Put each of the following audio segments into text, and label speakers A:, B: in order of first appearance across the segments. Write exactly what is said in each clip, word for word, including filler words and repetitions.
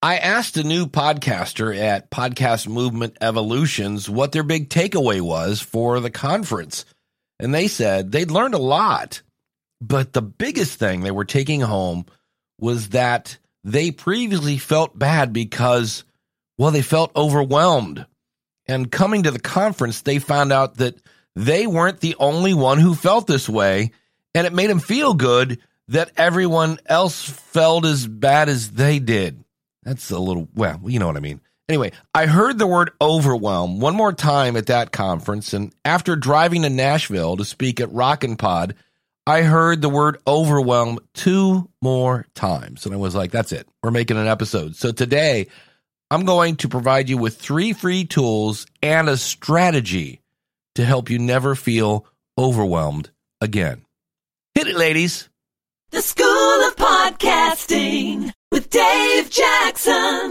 A: I asked a new podcaster at Podcast Movement Evolutions what their big takeaway was for the conference. And they said they'd learned a lot, but the biggest thing they were taking home was that they previously felt bad because, well, they felt overwhelmed. And coming to the conference, they found out that they weren't the only one who felt this way, and it made them feel good that everyone else felt as bad as they did. That's a little, well, you know what I mean. Anyway, I heard the word overwhelm one more time at that conference, and after driving to Nashville to speak at Rockin' Pod, I heard the word overwhelm two more times, and I was like, that's it. We're making an episode. So today, I'm going to provide you with three free tools and a strategy to help you never feel overwhelmed again. Hit it, ladies.
B: The School of Podcasting with Dave Jackson.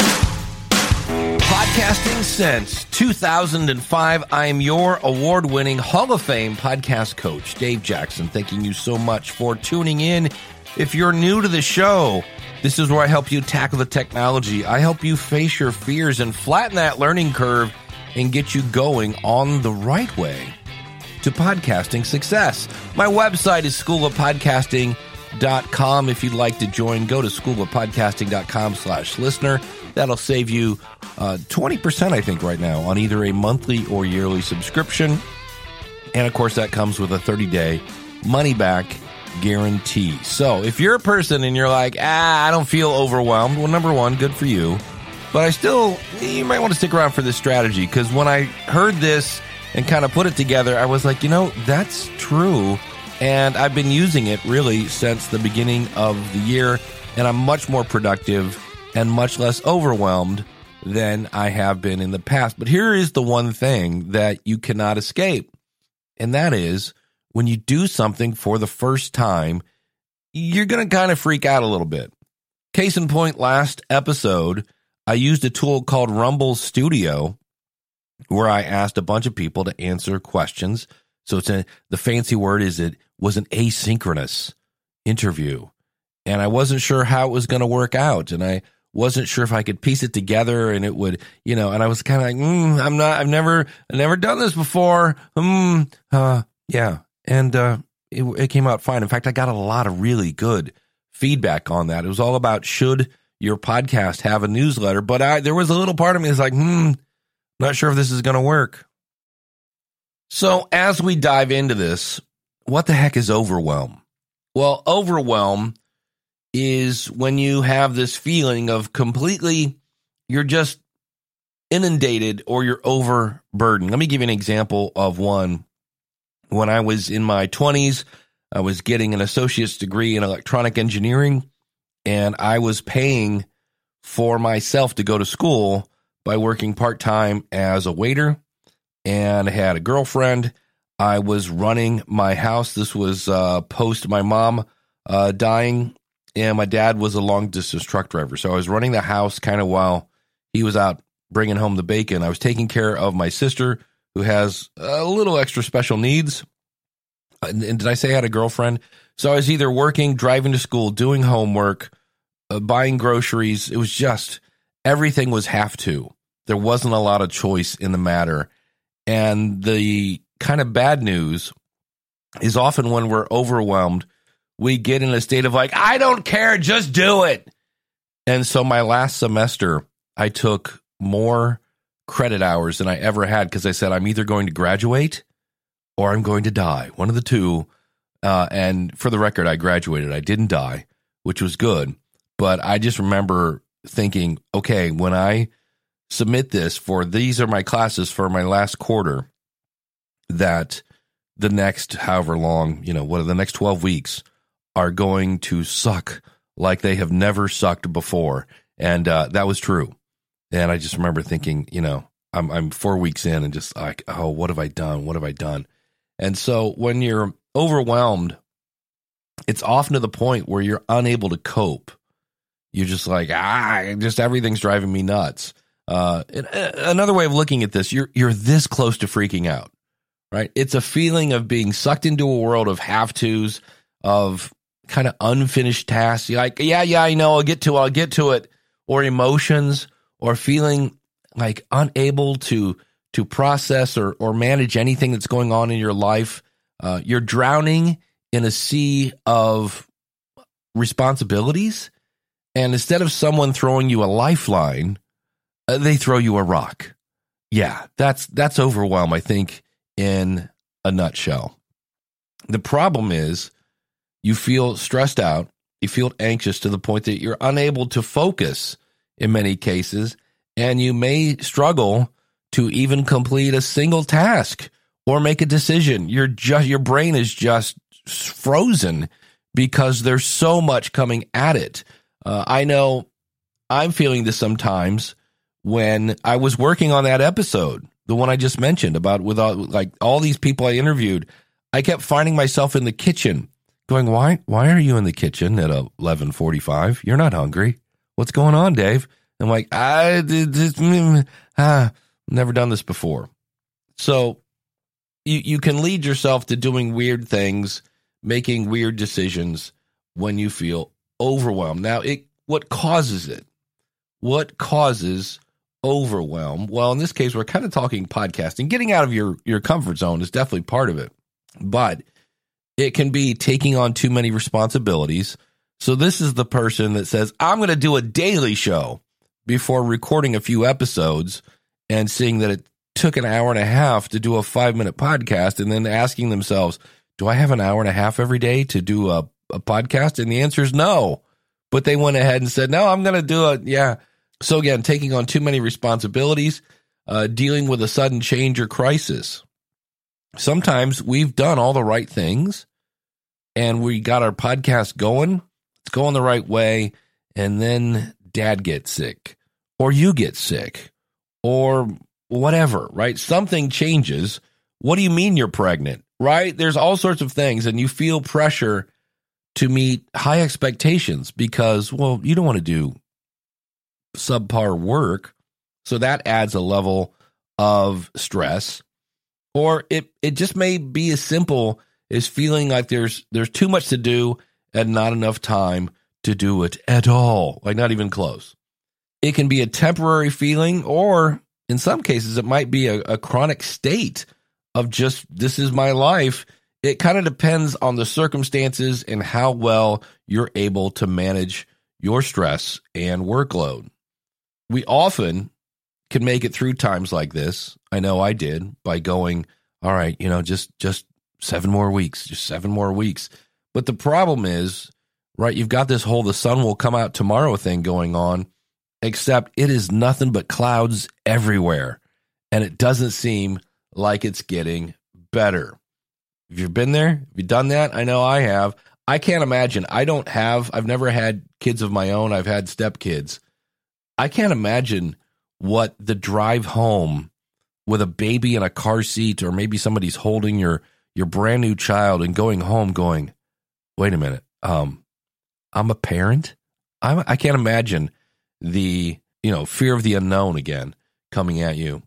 A: Podcasting since two thousand five. I am your award-winning Hall of Fame podcast coach, Dave Jackson. Thanking you so much for tuning in. If you're new to the show, this is where I help you tackle the technology. I help you face your fears and flatten that learning curve and get you going on the right way to podcasting success. My website is school of podcasting dot com. If you'd like to join, go to school of podcasting dot com slash listener. That'll save you uh, twenty percent, I think, right now on either a monthly or yearly subscription. And, of course, that comes with a thirty-day money-back guarantee. So if you're a person and you're like, ah, I don't feel overwhelmed, well, number one, good for you. But I still, you might want to stick around for this strategy, because when I heard this and kind of put it together, I was like, you know, that's true. And I've been using it really since the beginning of the year, and I'm much more productive and much less overwhelmed than I have been in the past. But here is the one thing that you cannot escape, and that is when you do something for the first time, you're going to kind of freak out a little bit. Case in point, last episode, I used a tool called Rumble Studio where I asked a bunch of people to answer questions. So it's a, the fancy word is it was an asynchronous interview, and I wasn't sure how it was going to work out, and I wasn't sure if I could piece it together, and it would, you know, and I was kind of like, mm, I'm not, I've never, I've never done this before. Mm, uh, yeah. And uh, it, it came out fine. In fact, I got a lot of really good feedback on that. It was all about, should your podcast have a newsletter? But I, there was a little part of me that's like, hmm, not sure if this is going to work. So as we dive into this, what the heck is overwhelm? Well, overwhelm is when you have this feeling of completely, you're just inundated or you're overburdened. Let me give you an example of one. When I was in my twenties, I was getting an associate's degree in electronic engineering, and I was paying for myself to go to school by working part-time as a waiter, and I had a girlfriend. I was running my house. This was uh, post my mom uh, dying, and my dad was a long-distance truck driver. So I was running the house kind of while he was out bringing home the bacon. I was taking care of my sister, who has a little extra special needs. And, and did I say I had a girlfriend? So I was either working, driving to school, doing homework, uh, buying groceries. It was just, everything was have to. There wasn't a lot of choice in the matter. And the kind of bad news is often when we're overwhelmed, we get in a state of like, I don't care, just do it. And so my last semester, I took more credit hours than I ever had, because I said, I'm either going to graduate or I'm going to die, one of the two. Uh, and for the record, I graduated. I didn't die, which was good. But I just remember thinking, okay, when I submit this for, these are my classes for my last quarter, that the next however long, you know, what are the next twelve weeks are going to suck like they have never sucked before. And uh, that was true. And I just remember thinking, you know, I'm I'm four weeks in and just like, oh, what have I done? What have I done? And so when you're overwhelmed, it's often to the point where you're unable to cope. You're just like, ah, just everything's driving me nuts. Uh, another way of looking at this, you're you're this close to freaking out, right? It's a feeling of being sucked into a world of have-tos, of kind of unfinished tasks. You're like, yeah, yeah, I know, I'll get to it, I'll get to it. or emotions or feeling like unable to to process or, or manage anything that's going on in your life. Uh, you're drowning in a sea of responsibilities, and instead of someone throwing you a lifeline, uh, they throw you a rock. Yeah, that's that's overwhelm, I think, in a nutshell. The problem is you feel stressed out, you feel anxious to the point that you're unable to focus in many cases, and you may struggle to even complete a single task or make a decision. You're just, your brain is just frozen because there's so much coming at it. Uh, I know I'm feeling this sometimes when I was working on that episode, the one I just mentioned about with all, like all these people I interviewed. I kept finding myself in the kitchen going, why, why are you in the kitchen at eleven forty-five? You're not hungry. What's going on, Dave? I'm like, I did this, mm, ah, never done this before. So you, you can lead yourself to doing weird things, making weird decisions when you feel overwhelmed. Now, it what causes it? What causes overwhelm? Well, in this case, we're kind of talking podcasting. Getting out of your, your comfort zone is definitely part of it. But it can be taking on too many responsibilities. So this is the person that says, I'm going to do a daily show before recording a few episodes and seeing that it took an hour and a half to do a five-minute podcast, and then asking themselves, do I have an hour and a half every day to do a, a podcast? And the answer is no. But they went ahead and said, no, I'm going to do it. Yeah. So again, taking on too many responsibilities, uh, dealing with a sudden change or crisis. Sometimes we've done all the right things and we got our podcast going. It's going the right way. And then dad gets sick, or you get sick, or whatever, right? Something changes. What do you mean you're pregnant, right? There's all sorts of things, and you feel pressure to meet high expectations because, well, you don't want to do subpar work. So that adds a level of stress. Or it, it just may be as simple as feeling like there's there's too much to do and not enough time to do it at all, like not even close. It can be a temporary feeling, or in some cases, it might be a, a chronic state of just, this is my life. It kind of depends on the circumstances and how well you're able to manage your stress and workload. We often can make it through times like this. I know I did, by going, all right, you know, just, just seven more weeks, just seven more weeks. But the problem is, right, you've got this whole the sun will come out tomorrow thing going on, except it is nothing but clouds everywhere. And it doesn't seem like it's getting better. Have you been there? Have you done that? I know I have. I can't imagine. I don't have, I've never had kids of my own. I've had stepkids. I can't imagine what the drive home with a baby in a car seat, or maybe somebody's holding your, your brand new child and going home going, wait a minute. Um, I'm a parent. I'm, I can't imagine the, you know, fear of the unknown again coming at you.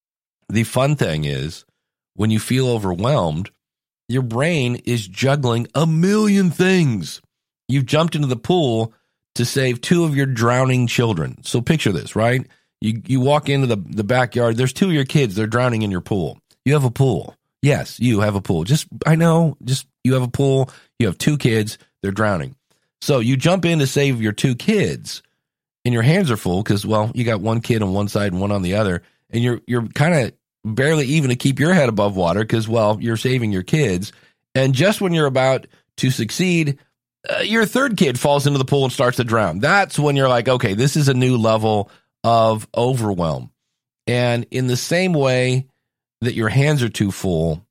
A: The fun thing is, when you feel overwhelmed, your brain is juggling a million things. You've jumped into the pool to save two of your drowning children. So picture this, right? You you walk into the, the backyard. There's two of your kids. They're drowning in your pool. You have a pool. Yes, you have a pool. Just, I know, just you have a pool. You have two kids. They're drowning. So you jump in to save your two kids, and your hands are full because, well, you got one kid on one side and one on the other, and you're you're kind of barely even to keep your head above water because, well, you're saving your kids. And just when you're about to succeed, uh, your third kid falls into the pool and starts to drown. That's when you're like, okay, this is a new level of overwhelm. And in the same way that your hands are too full,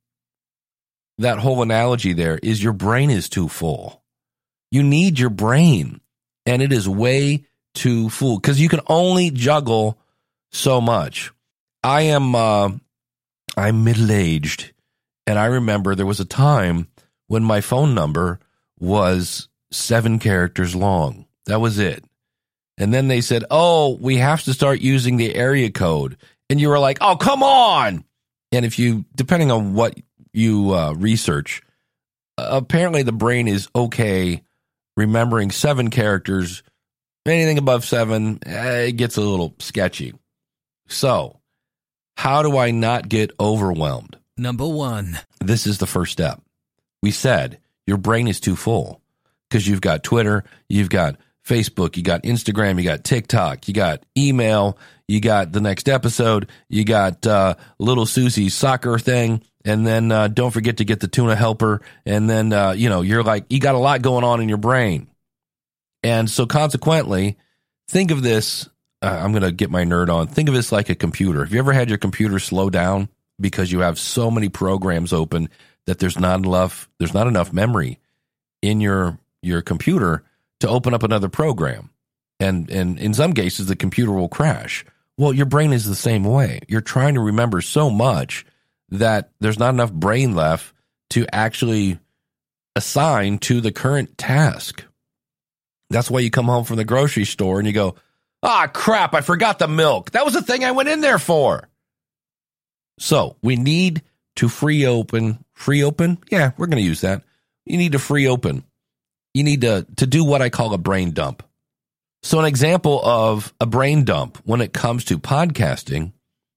A: that whole analogy there is your brain is too full. You need your brain, and it is way too full because you can only juggle so much. I am, uh, I'm middle-aged, and I remember there was a time when my phone number was seven characters long. That was it. And then they said, oh, we have to start using the area code. And you were like, oh, come on. And if you, depending on what you uh, research, uh, apparently the brain is okay remembering seven characters Anything above seven, eh, it gets a little sketchy. So, how do I not get overwhelmed?
C: Number one.
A: This is the first step. We said your brain is too full because you've got Twitter, you've got Facebook, you got Instagram, you got TikTok, you got email, you got the next episode, you got uh, little Susie's soccer thing, and then uh, don't forget to get the tuna helper, and then, uh, you know, you're like, you got a lot going on in your brain. And so consequently, think of this, uh, I'm going to get my nerd on, think of this like a computer. Have you ever had your computer slow down because you have so many programs open that there's not enough, there's not enough memory in your your computer to open up another program? And, and in some cases, the computer will crash. Well, your brain is the same way. You're trying to remember so much that there's not enough brain left to actually assign to the current task. That's why you come home from the grocery store and you go, ah, crap, I forgot the milk. That was the thing I went in there for. So we need to free open, free open? Yeah, we're going to use that. You need to free open. You need to, to do what I call a brain dump. So an example of a brain dump when it comes to podcasting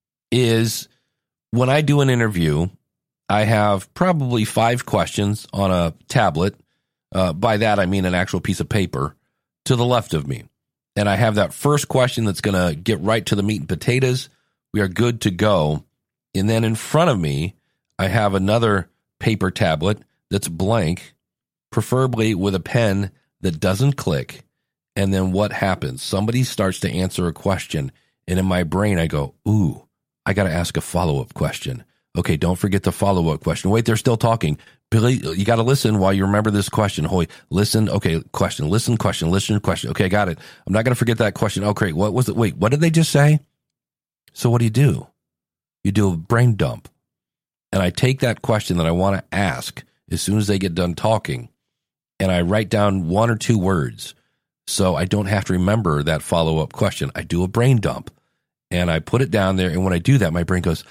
A: is when I do an interview, I have probably five questions on a tablet. Uh, by that, I mean an actual piece of paper to the left of me. And I have that first question that's going to get right to the meat and potatoes. We are good to go. And then in front of me, I have another paper tablet that's blank, preferably with a pen that doesn't click. And then what happens? Somebody starts to answer a question. And in my brain, I go, ooh, I got to ask a follow-up question. Okay, don't forget the follow-up question. Wait, they're still talking. Billy, you got to listen while you remember this question. Hoy, listen. Okay, question, listen, question, listen, question. Okay, got it. I'm not going to forget that question. Oh, great. What was it? Wait, what did they just say? So what do you do? You do a brain dump. And I take that question that I want to ask as soon as they get done talking, and I write down one or two words so I don't have to remember that follow-up question. I do a brain dump, and I put it down there, and when I do that, my brain goes,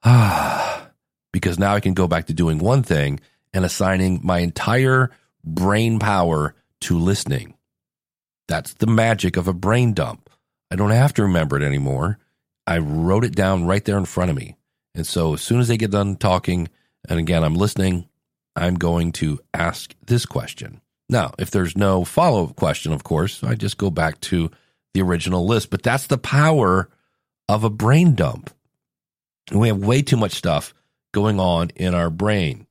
A: ah, because now I can go back to doing one thing and assigning my entire brain power to listening. That's the magic of a brain dump. I don't have to remember it anymore. I wrote it down right there in front of me. And so as soon as they get done talking, and again, I'm listening, I'm going to ask this question. Now, if there's no follow-up question, of course, I just go back to the original list. But that's the power of a brain dump. We have way too much stuff going on in our brain.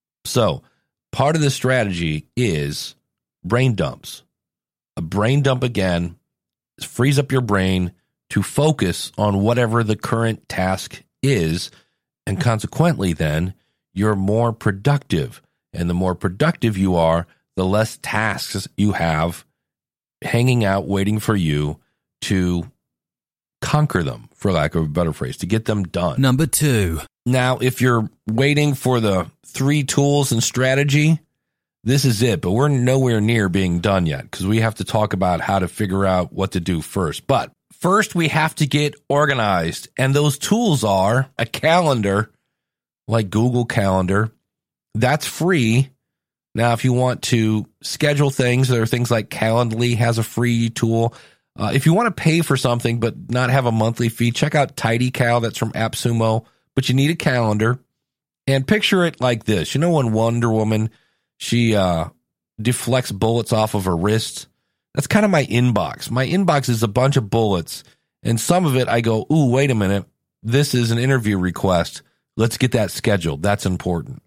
A: So part of the strategy is brain dumps. A brain dump, again, frees up your brain to focus on whatever the current task is, and consequently then you're more productive. And the more productive you are, the less tasks you have hanging out waiting for you to conquer them, for lack of a better phrase, to get them done.
C: Number two.
A: Now, if you're waiting for the three tools and strategy, this is it, but we're nowhere near being done yet because we have to talk about how to figure out what to do first. But first, we have to get organized, and those tools are a calendar, like Google Calendar. That's free. Now, if you want to schedule things, there are things like Calendly has a free tool. Uh, if you want to pay for something but not have a monthly fee, check out TidyCal. That's from AppSumo. But you need a calendar. And picture it like this. You know when Wonder Woman, she uh, deflects bullets off of her wrist? That's kind of my inbox. My inbox is a bunch of bullets. And some of it I go, ooh, wait a minute. This is an interview request. Let's get that scheduled. That's important.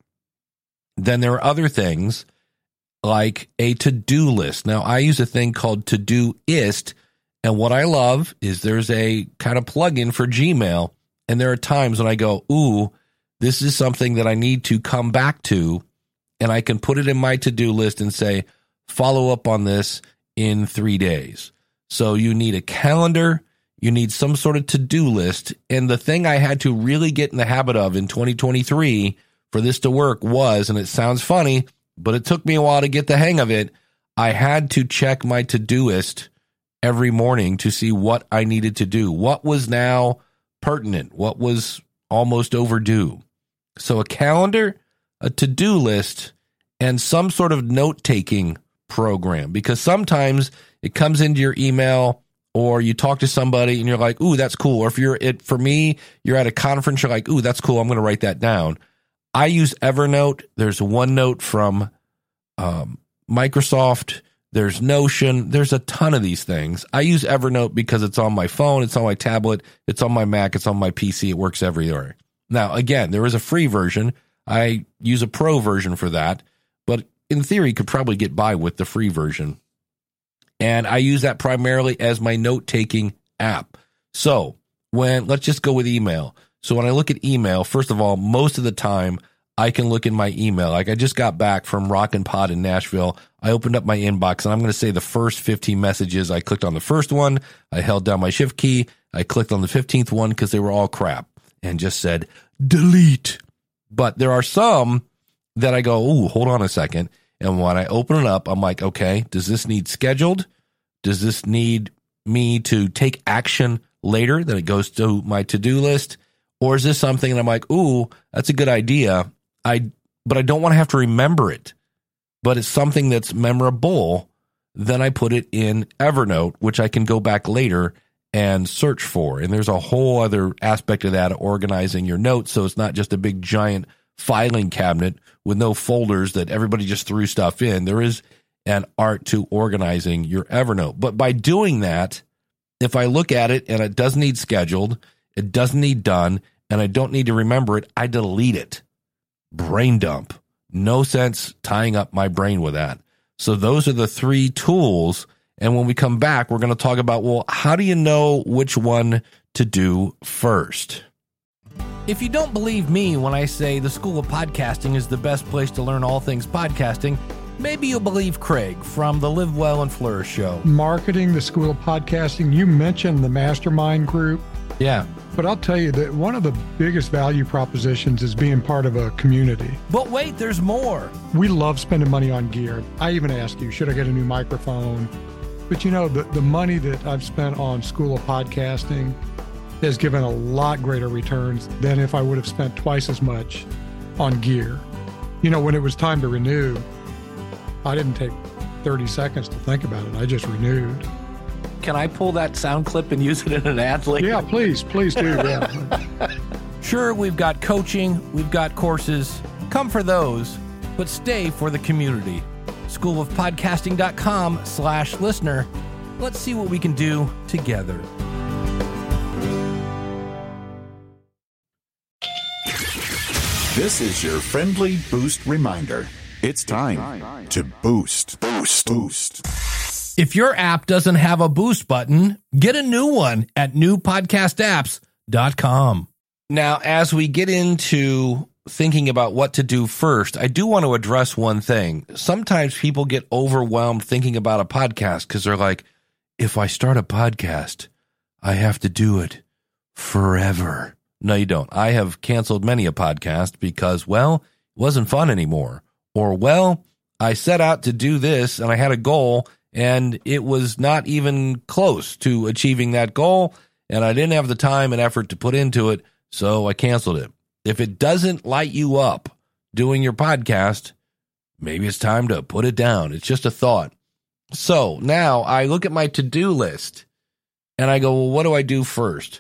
A: Then there are other things like a to-do list. Now, I use a thing called Todoist, and what I love is there's a kind of plugin for Gmail, and there are times when I go, ooh, this is something that I need to come back to, and I can put it in my to-do list and say, follow up on this in three days. So you need a calendar, you need some sort of to-do list, and the thing I had to really get in the habit of in twenty twenty-three for this to work was, and it sounds funny, but it took me a while to get the hang of it, I had to check my Todoist every morning to see what I needed to do, what was now pertinent, what was almost overdue. So a calendar, a to-do list, and some sort of note-taking program, because sometimes it comes into your email, or you talk to somebody and you're like, ooh, that's cool. Or if you're it for me, you're at a conference, you're like, ooh, that's cool. I'm going to write that down. I use Evernote. There's OneNote from um, Microsoft. There's Notion. There's a ton of these things. I use Evernote because it's on my phone. It's on my tablet. It's on my Mac. It's on my P C. It works everywhere. Now, again, there is a free version. I use a pro version for that. But in theory, you could probably get by with the free version. And I use that primarily as my note-taking app. So when, let's just go with email. So when I look at email, first of all, most of the time I can look in my email. Like I just got back from Rockin' Pod in Nashville. I opened up my inbox and I'm going to say the first fifteen messages. I clicked on the first one. I held down my shift key. I clicked on the fifteenth one because they were all crap and just said delete. But there are some that I go, ooh, hold on a second. And when I open it up, I'm like, okay, does this need scheduled? Does this need me to take action later that it goes to my to-do list? Or is this something that I'm like, ooh, that's a good idea. I, but I don't want to have to remember it, but it's something that's memorable. Then I put it in Evernote, which I can go back later and search for. And there's a whole other aspect of that, organizing your notes. So it's not just a big giant filing cabinet with no folders that everybody just threw stuff in. There is an art to organizing your Evernote. But by doing that, if I look at it and it doesn't need scheduled, it doesn't need done, and I don't need to remember it, I delete it. Brain dump. No sense tying up my brain with that. So those are the three tools. And when we come back, we're going to talk about, well, how do you know which one to do first? If you don't believe me when I say the School of Podcasting is the best place to learn all things podcasting, maybe you'll believe Craig from the Live Well and Flourish show.
C: Marketing, the School of Podcasting, you mentioned the mastermind group.
A: Yeah.
C: But I'll tell you that one of the biggest value propositions is being part of a community.
A: But wait, there's more.
C: We love spending money on gear. I even ask you, should I get a new microphone? But you know, the, the money that I've spent on School of Podcasting has given a lot greater returns than if I would have spent twice as much on gear. You know, when it was time to renew, I didn't take thirty seconds to think about it. I just renewed.
A: Can I pull that sound clip and use it in an ad later?
C: Yeah, please, please do. Yeah.
A: Sure, we've got coaching, we've got courses. Come for those, but stay for the community. schoolofpodcasting.com slash listener. Let's see what we can do together.
D: This is your friendly boost reminder. It's time to boost, boost, boost.
A: If your app doesn't have a boost button, get a new one at new podcast apps dot com. Now, as we get into thinking about what to do first, I do want to address one thing. Sometimes people get overwhelmed thinking about a podcast because they're like, if I start a podcast, I have to do it forever. No, you don't. I have canceled many a podcast because, well, it wasn't fun anymore. Or, well, I set out to do this and I had a goal and it was not even close to achieving that goal, and I didn't have the time and effort to put into it, so I canceled it. If it doesn't light you up doing your podcast, maybe it's time to put it down. It's just a thought. So now I look at my to-do list and I go, well, what do I do first?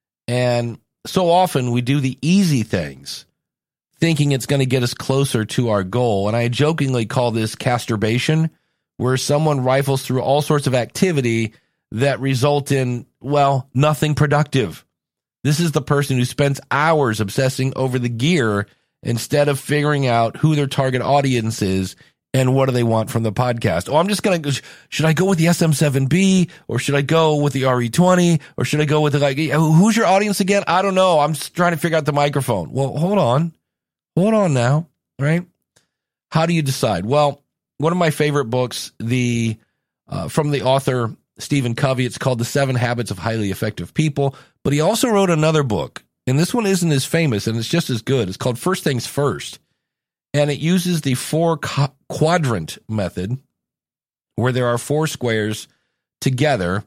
A: And so often we do the easy things, thinking it's going to get us closer to our goal. And I jokingly call this casturbation, where someone rifles through all sorts of activity that result in, well, nothing productive. This is the person who spends hours obsessing over the gear instead of figuring out who their target audience is and what do they want from the podcast. Oh, I'm just going to, should I go with the S M seven B or should I go with the R E twenty or should I go with the, like, who's your audience again? I don't know. I'm just trying to figure out the microphone. Well, hold on. Hold on now, right? How do you decide? Well, one of my favorite books, the uh, from the author Stephen Covey, it's called The Seven Habits of Highly Effective People. But he also wrote another book, and this one isn't as famous, and it's just as good. It's called First Things First, and it uses the four co- quadrant method, where there are four squares together,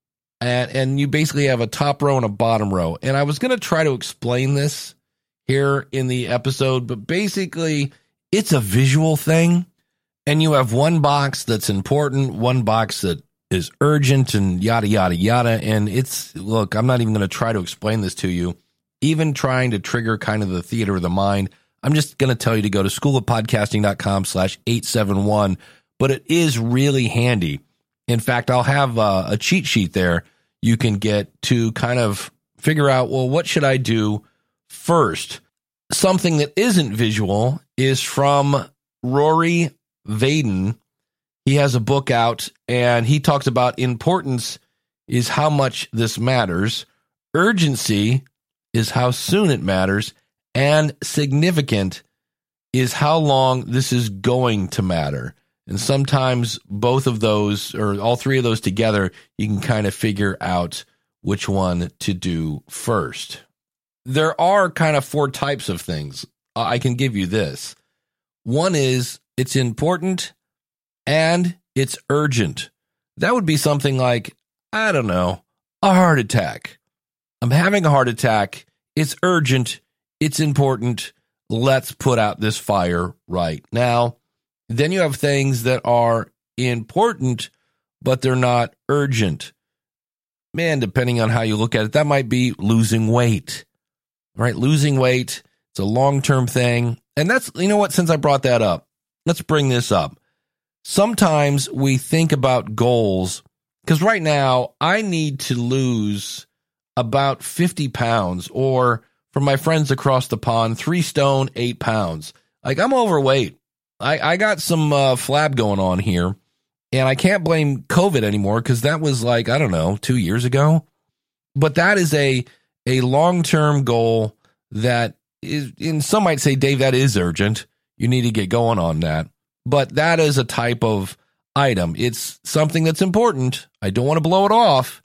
A: and and you basically have a top row and a bottom row. And I was going to try to explain this here in the episode, but basically it's a visual thing. And you have one box that's important, one box that is urgent and yada, yada, yada. And it's, look, I'm not even going to try to explain this to you. Even trying to trigger kind of the theater of the mind, I'm just going to tell you to go to schoolofpodcasting.com slash 871. But it is really handy. In fact, I'll have a, a cheat sheet there you can get to kind of figure out, well, what should I do first? Something that isn't visual is from Rory Vaden. He has a book out, and he talks about importance is how much this matters. Urgency is how soon it matters. And significant is how long this is going to matter. And sometimes both of those, or all three of those together, you can kind of figure out which one to do first. There are kind of four types of things. I can give you this. One is it's important and it's urgent. That would be something like, I don't know, a heart attack. I'm having a heart attack. It's urgent. It's important. Let's put out this fire right now. Then you have things that are important, but they're not urgent. Man, depending on how you look at it, that might be losing weight, right? Losing weight, it's a long-term thing. And that's, you know what, since I brought that up, let's bring this up. Sometimes we think about goals, because right now I need to lose about fifty pounds, or for my friends across the pond, three stone, eight pounds. Like, I'm overweight. I, I got some uh, flab going on here, and I can't blame COVID anymore because that was like, I don't know, two years ago. But that is a a long-term goal that is, and some might say, Dave, that is urgent. You need to get going on that. But that is a type of item. It's something that's important. I don't want to blow it off,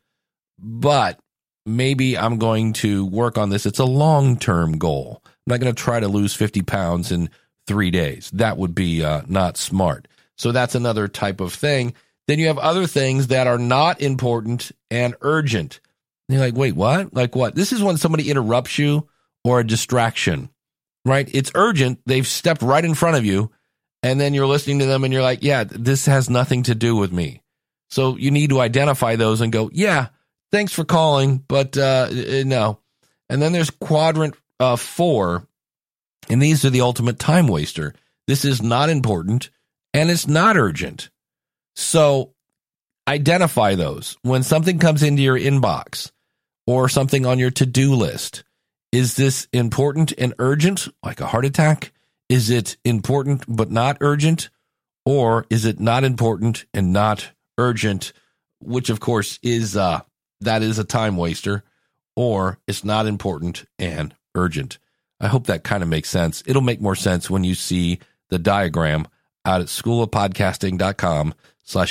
A: but maybe I'm going to work on this. It's a long-term goal. I'm not going to try to lose fifty pounds in three days. That would be uh, not smart. So that's another type of thing. Then you have other things that are not important and urgent. And you're like, wait, what? Like what? This is when somebody interrupts you or a distraction, right? It's urgent. They've stepped right in front of you. And then you're listening to them and you're like, yeah, this has nothing to do with me. So you need to identify those and go, yeah, thanks for calling, but uh, no. And then there's quadrant uh, four. And these are the ultimate time waster. This is not important, and it's not urgent. So identify those. When something comes into your inbox or something on your to-do list, is this important and urgent, like a heart attack? Is it important but not urgent? Or is it not important and not urgent, which, of course, is uh, that is a time waster, or it's not important and urgent? I hope that kind of makes sense. It'll make more sense when you see the diagram out at schoolofpodcasting.com slash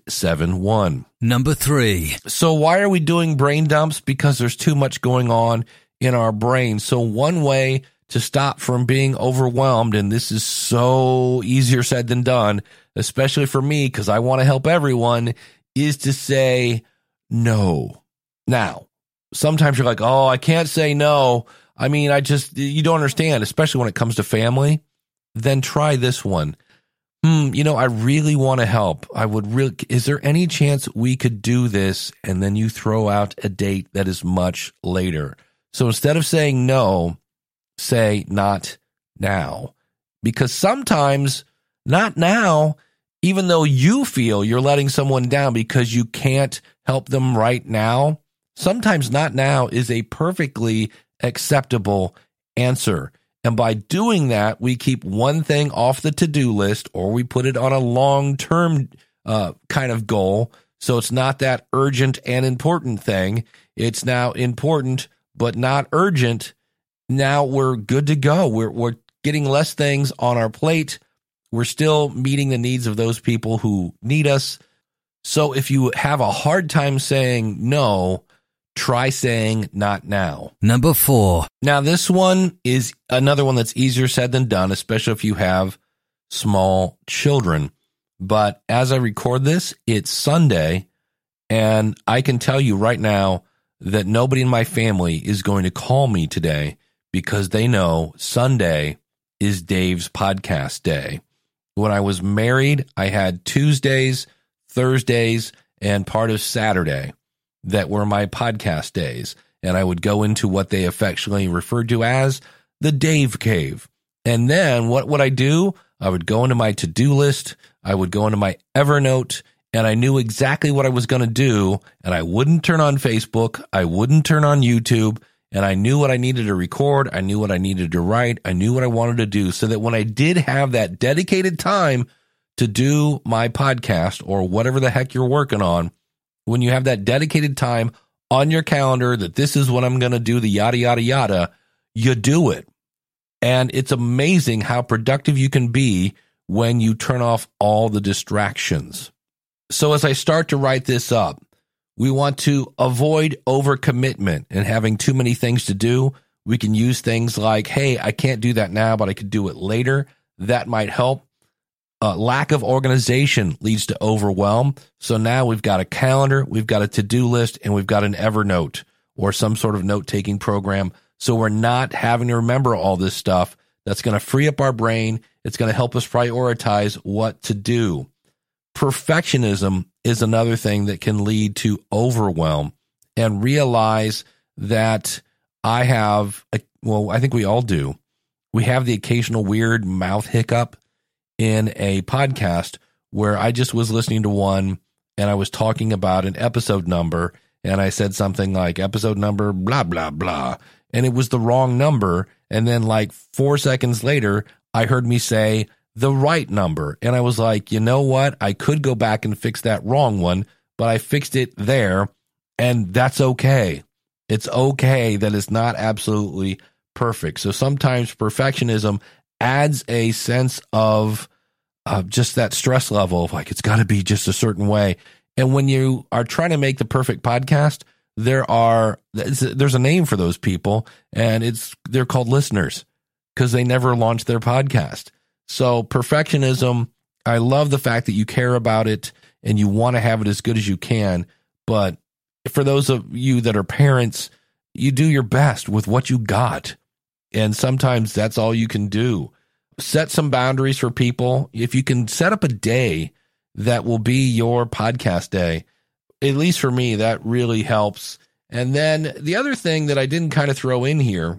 A: 871.
E: Number three.
A: So why are we doing brain dumps? Because there's too much going on in our brain. So one way to stop from being overwhelmed, and this is so easier said than done, especially for me, because I want to help everyone, is to say no. Now, sometimes you're like, oh, I can't say no. I mean, I just, you don't understand, especially when it comes to family. Then try this one. Hmm, you know, I really want to help. I would really, is there any chance we could do this? And then you throw out a date that is much later. So instead of saying no, say not now. Because sometimes not now, even though you feel you're letting someone down because you can't help them right now, sometimes not now is a perfectly acceptable answer. And by doing that, we keep one thing off the to-do list, or we put it on a long-term uh, kind of goal. So it's not that urgent and important thing. It's now important, but not urgent. Now we're good to go. We're, we're getting less things on our plate. We're still meeting the needs of those people who need us. So if you have a hard time saying no, try saying not now.
E: Number four.
A: Now, this one is another one that's easier said than done, especially if you have small children. But as I record this, it's Sunday, and I can tell you right now that nobody in my family is going to call me today because they know Sunday is Dave's podcast day. When I was married, I had Tuesdays, Thursdays, and part of Saturday that were my podcast days. And I would go into what they affectionately referred to as the Dave Cave. And then what would I do? I would go into my to-do list. I would go into my Evernote, and I knew exactly what I was going to do. And I wouldn't turn on Facebook. I wouldn't turn on YouTube. And I knew what I needed to record. I knew what I needed to write. I knew what I wanted to do, so that when I did have that dedicated time to do my podcast or whatever the heck you're working on, when you have that dedicated time on your calendar that this is what I'm going to do, the yada, yada, yada, you do it. And it's amazing how productive you can be when you turn off all the distractions. So as I start to write this up, we want to avoid overcommitment and having too many things to do. We can use things like, hey, I can't do that now, but I could do it later. That might help. Uh, lack of organization leads to overwhelm. So now we've got a calendar, we've got a to-do list, and we've got an Evernote or some sort of note-taking program. So we're not having to remember all this stuff. That's going to free up our brain. It's going to help us prioritize what to do. Perfectionism is another thing that can lead to overwhelm, and realize that I have, a, well, I think we all do. We have the occasional weird mouth hiccup in a podcast where I just was listening to one and I was talking about an episode number, and I said something like episode number blah, blah, blah, and it was the wrong number. And then like four seconds later, I heard me say the right number. And I was like, you know what? I could go back and fix that wrong one, but I fixed it there, and that's okay. It's okay that it's not absolutely perfect. So sometimes perfectionism adds a sense of uh, just that stress level of like, it's got to be just a certain way. And when you are trying to make the perfect podcast, there are, there's a name for those people, and it's, they're called listeners, because they never launch their podcast. So perfectionism, I love the fact that you care about it and you want to have it as good as you can. But for those of you that are parents, you do your best with what you got. And sometimes that's all you can do. Set some boundaries for people. If you can set up a day that will be your podcast day, at least for me, that really helps. And then the other thing that I didn't kind of throw in here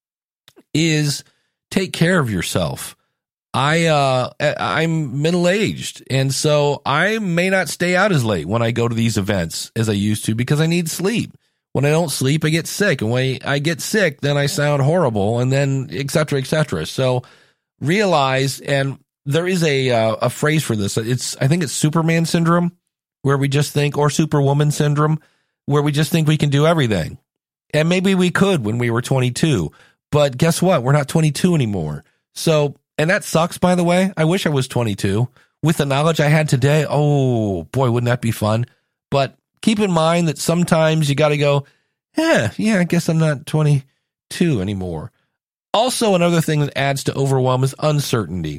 A: is take care of yourself. I, uh, I'm middle-aged, and so I may not stay out as late when I go to these events as I used to, because I need sleep. When I don't sleep, I get sick. And when I get sick, then I sound horrible, and then et cetera, et cetera. So realize, and there is a, uh, a phrase for this. It's, I think it's Superman syndrome, where we just think, or Superwoman syndrome, where we just think we can do everything. And maybe we could when we were twenty-two, but guess what? We're not twenty-two anymore. So, and that sucks, by the way. I wish I was twenty-two. With the knowledge I had today, oh boy, wouldn't that be fun? But keep in mind that sometimes you got to go, yeah, yeah, I guess I'm not twenty-two anymore. Also, another thing that adds to overwhelm is uncertainty.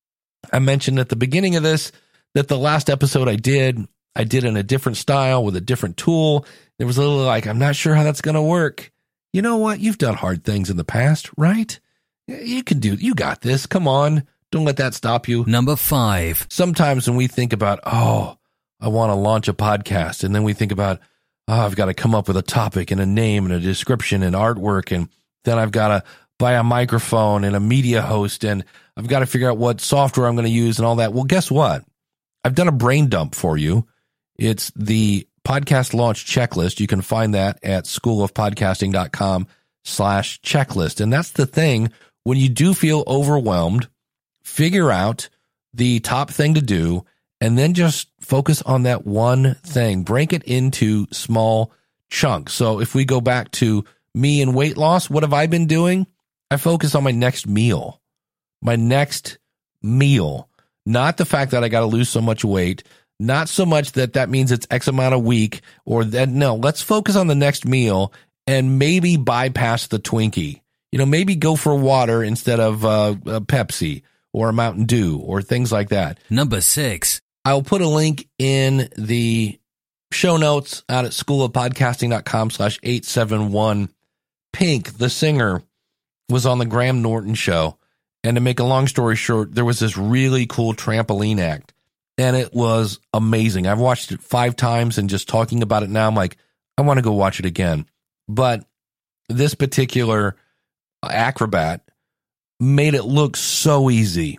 A: I mentioned at the beginning of this that the last episode I did, I did in a different style with a different tool. There was a little like, I'm not sure how that's going to work. You know what? You've done hard things in the past, right? You can do, you got this. Come on. Don't let that stop you.
E: Number five.
A: Sometimes when we think about, oh, I want to launch a podcast, and then we think about, oh, I've got to come up with a topic and a name and a description and artwork, and then I've got to buy a microphone and a media host, and I've got to figure out what software I'm going to use and all that. Well, guess what? I've done a brain dump for you. It's the podcast launch checklist. You can find that at schoolofpodcasting.com slash checklist. And that's the thing. When you do feel overwhelmed, figure out the top thing to do, and then just focus on that one thing. Break it into small chunks. So if we go back to me and weight loss, what have I been doing? I focus on my next meal, my next meal, not the fact that I got to lose so much weight, not so much that that means it's X amount a week, or that, no, let's focus on the next meal and maybe bypass the Twinkie. You know, maybe go for water instead of uh, a Pepsi or a Mountain Dew or things like that.
E: Number six.
A: I'll put a link in the show notes out at schoolofpodcasting.com slash 871. Pink, the singer, was on the Graham Norton show. And to make a long story short, there was this really cool trampoline act. and it was amazing. I've watched it five times, and just talking about it now, I'm like, I want to go watch it again. But this particular acrobat made it look so easy,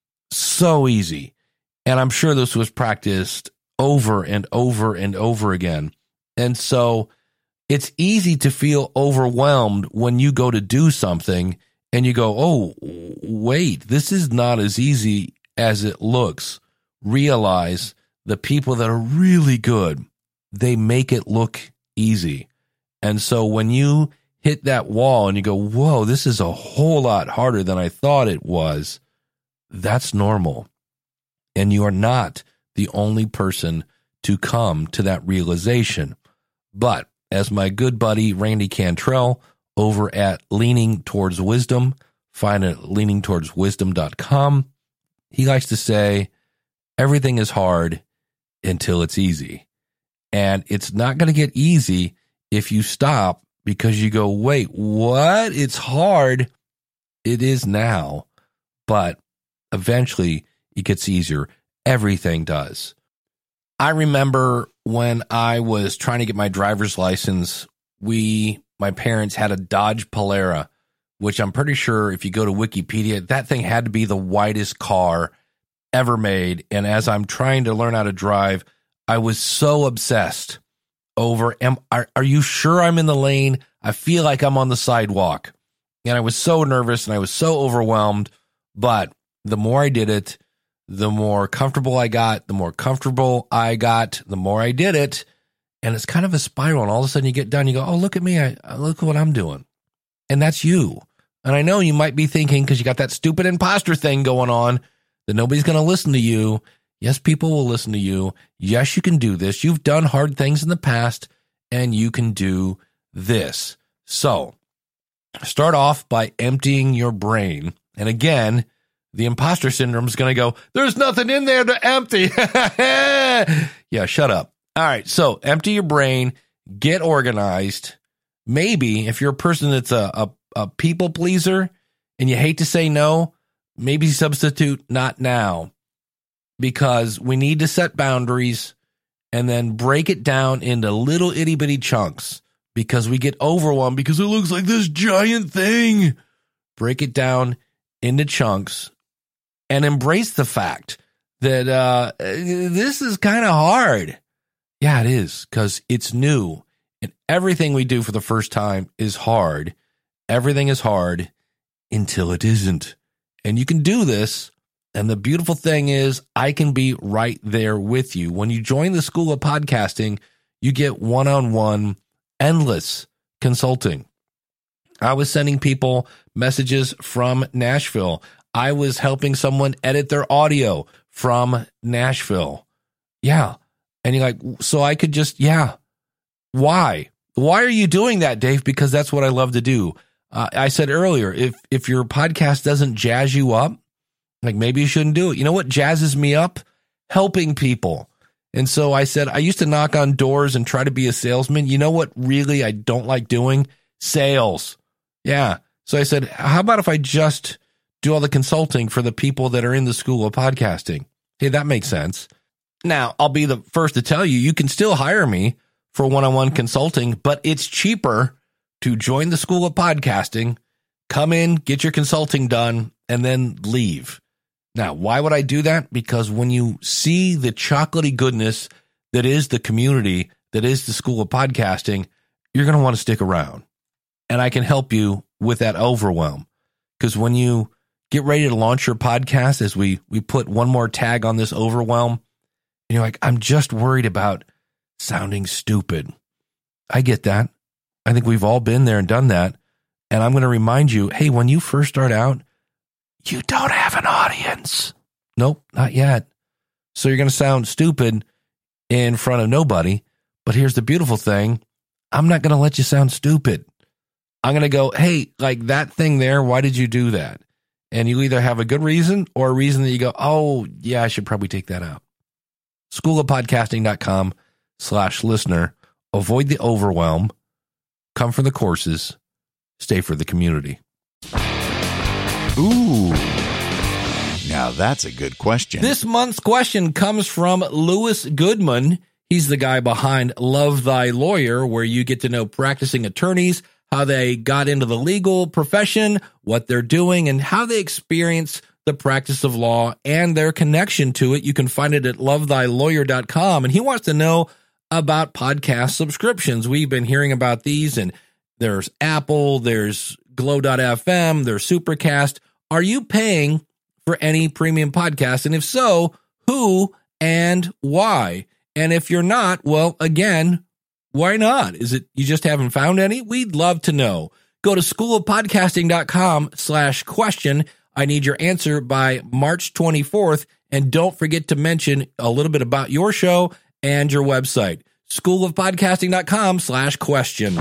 A: so easy. And I'm sure this was practiced over and over and over again. And so it's easy to feel overwhelmed when you go to do something and you go, oh, wait, this is not as easy as it looks. Realize the people that are really good, they make it look easy. And so when you hit that wall and you go, whoa, this is a whole lot harder than I thought it was, that's normal. And you are not the only person to come to that realization. But as my good buddy Randy Cantrell over at Leaning Towards Wisdom, find it at leaning towards wisdom dot com, he likes to say, everything is hard until it's easy. And it's not going to get easy if you stop because you go, wait, what? It's hard. It is now. But eventually it gets easier. Everything does. I remember when I was trying to get my driver's license, we, my parents had a Dodge Polara, which I'm pretty sure if you go to Wikipedia, that thing had to be the widest car ever made. And as I'm trying to learn how to drive, I was so obsessed over, am, are, are you sure I'm in the lane? I feel like I'm on the sidewalk. And I was so nervous and I was so overwhelmed. But the more I did it, the more comfortable I got, the more comfortable I got, the more I did it. And it's kind of a spiral. And all of a sudden you get done, you go, oh, look at me. I, look at what I'm doing. And that's you. And I know you might be thinking, because you got that stupid imposter thing going on, that nobody's going to listen to you. Yes, people will listen to you. Yes, you can do this. You've done hard things in the past, and you can do this. So start off by emptying your brain. And again, the imposter syndrome is going to go, there's nothing in there to empty. Yeah, shut up. All right, so empty your brain, get organized. Maybe if you're a person that's a, a, a people pleaser and you hate to say no, maybe substitute not now, because we need to set boundaries and then break it down into little itty bitty chunks, because we get overwhelmed because it looks like this giant thing. Break it down into chunks and embrace the fact that uh, this is kind of hard. Yeah, it is, because it's new. And everything we do for the first time is hard. Everything is hard until it isn't. And you can do this. And the beautiful thing is, I can be right there with you. When you join the School of Podcasting, you get one-on-one, endless consulting. I was sending people messages from Nashville. I was helping someone edit their audio from Nashville. Yeah. And you're like, so I could just, yeah. Why? Why are you doing that, Dave? Because that's what I love to do. Uh, I said earlier, if if your podcast doesn't jazz you up, like maybe you shouldn't do it. You know what jazzes me up? Helping people. And so I said, I used to knock on doors and try to be a salesman. You know what really I don't like doing? Sales. Yeah. So I said, how about if I just do all the consulting for the people that are in the School of Podcasting? Hey, that makes sense. Now, I'll be the first to tell you, you can still hire me for one-on-one consulting, but it's cheaper to join the School of Podcasting, come in, get your consulting done, and then leave. Now, why would I do that? Because when you see the chocolatey goodness that is the community, that is the School of Podcasting, you're going to want to stick around. And I can help you with that overwhelm. Because when you get ready to launch your podcast, as we, we put one more tag on this overwhelm, and you're like, I'm just worried about sounding stupid. I get that. I think we've all been there and done that. And I'm going to remind you, hey, when you first start out, you don't have an audience. Nope, not yet. So you're going to sound stupid in front of nobody. But here's the beautiful thing. I'm not going to let you sound stupid. I'm going to go, hey, like that thing there, why did you do that? And you either have a good reason or a reason that you go, oh, yeah, I should probably take that out. schoolofpodcasting.com slash listener. Avoid the overwhelm. Come for the courses. Stay for the community.
D: Ooh. Now Now that's a good question.
A: This month's question comes from Lewis Goodman. He's the guy behind Love Thy Lawyer, where you get to know practicing attorneys, how they got into the legal profession, what they're doing, and how they experience the practice of law and their connection to it. You can find it at love thy lawyer dot com. And he wants to know about podcast subscriptions. We've been hearing about these, and there's Apple, there's Glow dot f m, there's Supercast. Are you paying for any premium podcasts? And if so, who and why? And if you're not, well, again, why not? Is it you just haven't found any? We'd love to know. Go to school of podcasting dot com slash question. I need your answer by March twenty-fourth. And don't forget to mention a little bit about your show and your website. school of podcasting dot com slash question.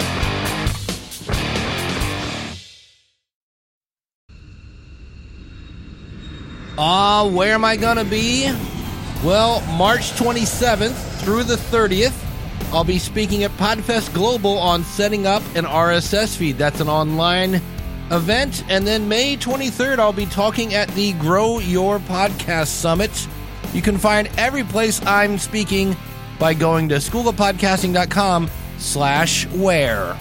A: Ah, uh, where am I going to be? Well, March twenty-seventh through the thirtieth, I'll be speaking at Podfest Global on setting up an R S S feed. That's an online event. And then May twenty-third, I'll be talking at the Grow Your Podcast Summit. You can find every place I'm speaking by going to school of podcasting dot com slash where.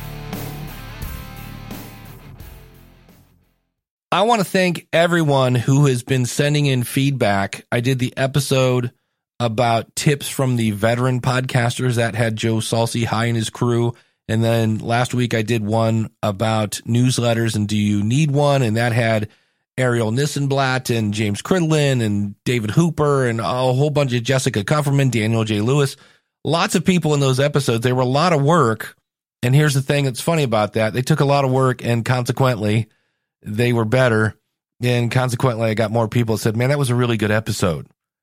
A: I want to thank everyone who has been sending in feedback. I did the episode about tips from the veteran podcasters that had Joe Salsi High and his crew. And then last week I did one about newsletters and do you need one? And that had Ariel Nissenblatt and James Cridlin and David Hooper and a whole bunch of Jessica Kupferman, Daniel J. Lewis. Lots of people in those episodes. They were a lot of work. And here's the thing that's funny about that. They took a lot of work and consequently they were better. And consequently, I got more people that said, man, that was a really good episode.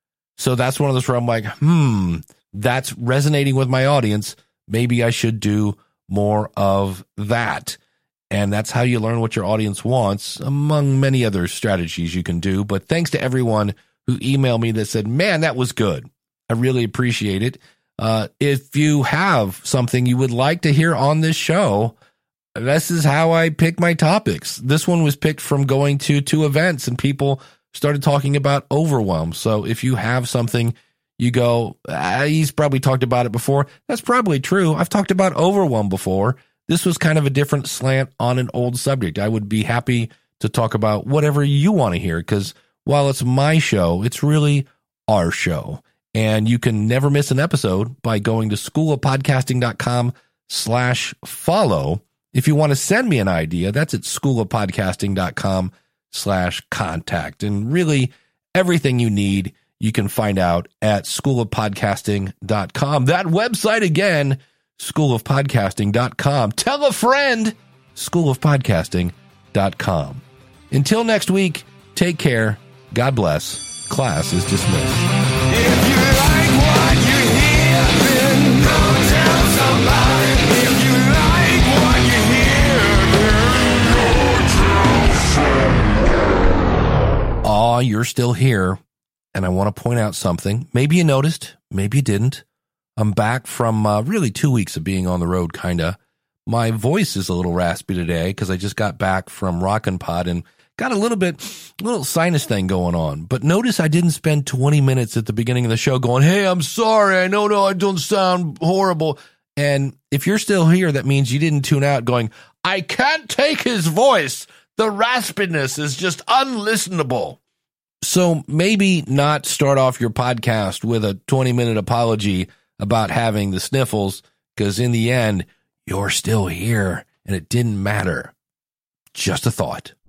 A: So that's one of those where I'm like, hmm, that's resonating with my audience. Maybe I should do more of that. And that's how you learn what your audience wants, among many other strategies you can do. But thanks to everyone who emailed me that said, man, that was good. I really appreciate it. Uh, if you have something you would like to hear on this show, this is how I pick my topics. This one was picked from going to two events and people started talking about overwhelm. So if you have something you go, ah, he's probably talked about it before. That's probably true. I've talked about overwhelm before. This was kind of a different slant on an old subject. I would be happy to talk about whatever you want to hear because while it's my show, it's really our show. And you can never miss an episode by going to school of podcasting dot com slash follow. If you want to send me an idea, that's at school of podcasting dot com slash contact. And really everything you need, you can find out at school of podcasting dot com. That website again, school of podcasting dot com. Tell a friend, school of podcasting dot com. Until next week, take care. God bless. Class is dismissed.
F: If you like what you hear, then go tell somebody. If you like what you hear, then go tell somebody.
A: Aw, you're still here. And I want to point out something. Maybe you noticed, maybe you didn't. I'm back from uh, really two weeks of being on the road, kind of. My voice is a little raspy today because I just got back from Rockin' Pod and got a little bit, little sinus thing going on. But notice I didn't spend twenty minutes at the beginning of the show going, hey, I'm sorry. I know, no, I don't sound horrible. And if you're still here, that means you didn't tune out going, I can't take his voice. The raspiness is just unlistenable. So maybe not start off your podcast with a twenty minute apology about having the sniffles, because in the end, you're still here and it didn't matter. Just a thought.